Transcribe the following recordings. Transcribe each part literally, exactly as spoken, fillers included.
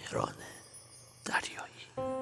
مهران دریایی.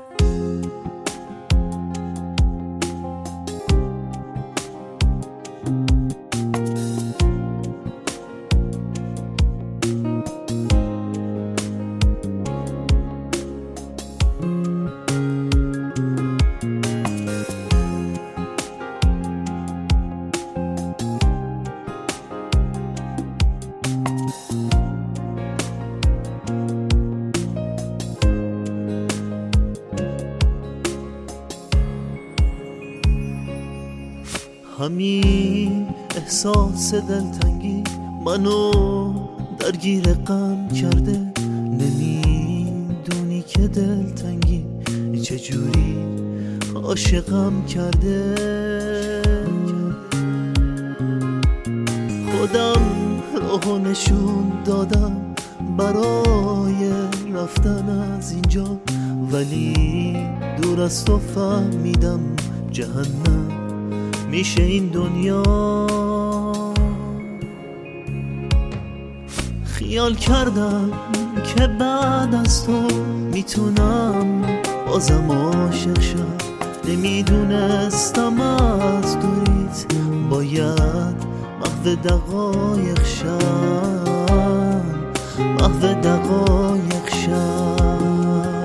همین احساس دلتنگی منو درگیر غم کرده، نمیدونی که دلتنگی چجوری عاشقم کرده. خودم راهو نشون دادم برای رفتن از اینجا، ولی دور از تو فهمیدم جهنم میشه این دنیا. خیال کردم که بعد از تو میتونم بازم عاشق شم، نمیدونستم از دوریت باید محو دقایق شم، محو دقایق شم.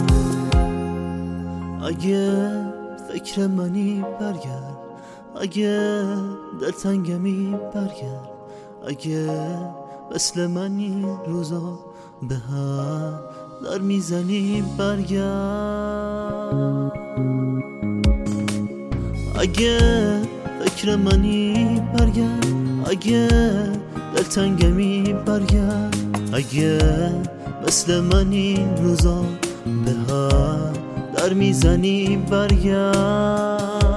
اگه فکر منی برگرد، اگه دلتنگمی برگرد، اگه مثل من این روزا به هم در میزنی برگرد. اگه فکر منی برگرد، اگه دلتنگمی برگرد، اگه مثل من این روزا به هم در میزنی برگرد.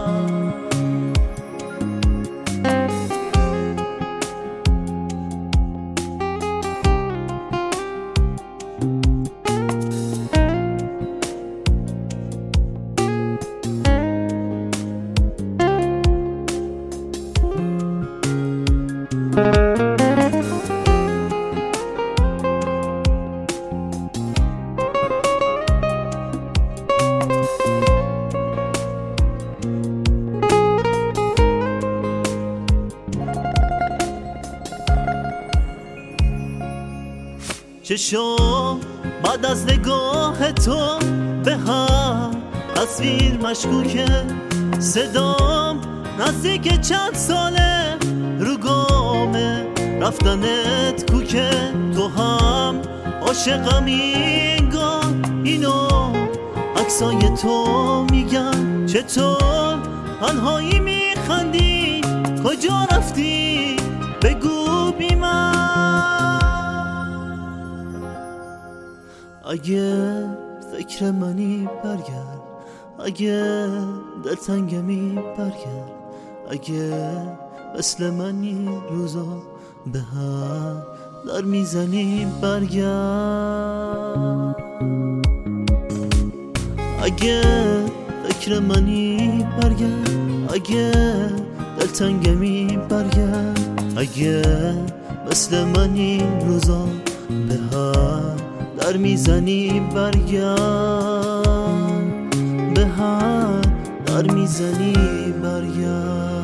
چشم بعد از نگاه تو به هم تصویر مشکوکه، صدام نزدیک چند ساله رو گامه رفتنت کوکه. تو هم عاشقم اینگاه، اینو عکسای تو میگن. چطور تنهایی میخندی، کجا رفتی بگو بی من. اگه فکر منی برگرد، اگه دلتنگمی برگرد، اگه مثل من این روزا به هم در میزنی برگرد. اگه فکر منی برگرد، اگه دلتنگمی برگرد، اگه مثل من این روزا به هم در میزنی برگرد، به هم در میزنی برگرد.